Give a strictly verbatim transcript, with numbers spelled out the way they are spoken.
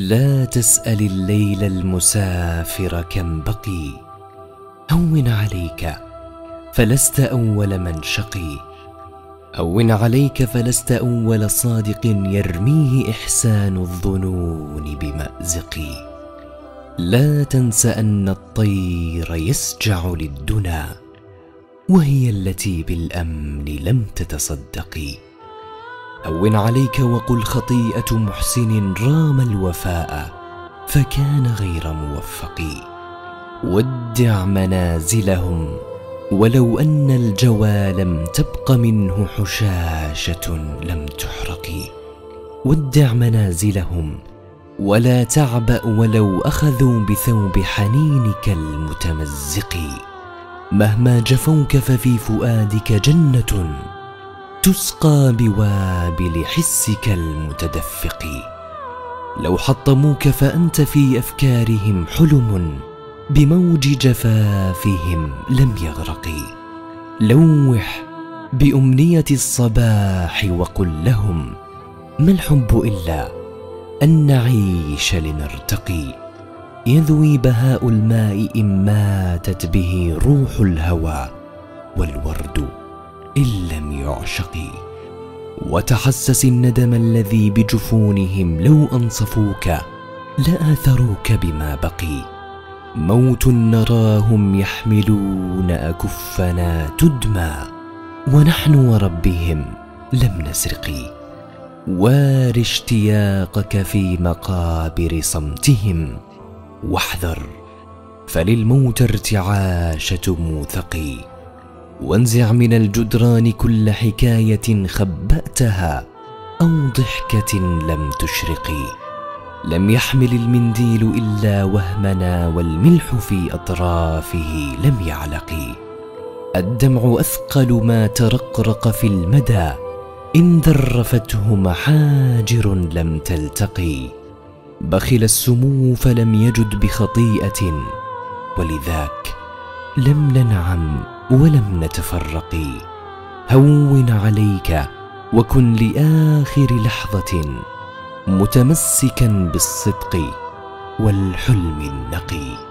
لا تسأل الليل المسافر كم بقي، هون عليك فلست أول من شقي. هون عليك فلست أول صادق يرميه إحسان الظنون بمأزق. لا تنس أن الطير يسجع للدنا، وهي التي بالأمن لم تتصدق. هون عليك وقل خطيئة محسن رام الوفاء فكان غير موفق. ودع منازلهم ولو أن الجوى لم تبق منه حشاشة لم تحرق. ودع منازلهم ولا تعبأ ولو أخذوا بثوب حنينك المتمزق. مهما جفوك ففي فؤادك جنة تسقى بوابل حسك المتدفق. لو حطموك فأنت في أفكارهم حلم بموج جفافهم لم يغرق. لوح بأمنية الصباح وقل لهم ما الحب إلا أن نعيش لنرتقي. يذوي بهاء الماء إن ماتت به روح الهوى، والورد إن لم يعشق. وتحسس الندم الذي بجفونهم لو أنصفوك لآثروك بما بقي. موت نراهم يحملون أكفنا تدمى، ونحن وربهم لم نسرق. وار اشتياقك في مقابر صمتهم واحذر، فللموت ارتعاشة موثق. وانزع من الجدران كل حكاية خبأتها أو ضحكة لم تشرق. لم يحمل المنديل إلا وهمنا، والملح في أطرافه لم يعلق. الدمع أثقل ما ترقرق في المدى، إن ذرفته محاجر لم تلتقي. بخل السمو فلم يجد بخطيئة، ولذاك لم ننعم ولم نتفرق. هون عليك وكن لآخر لحظة متمسكا بالصدق والحلم النقي.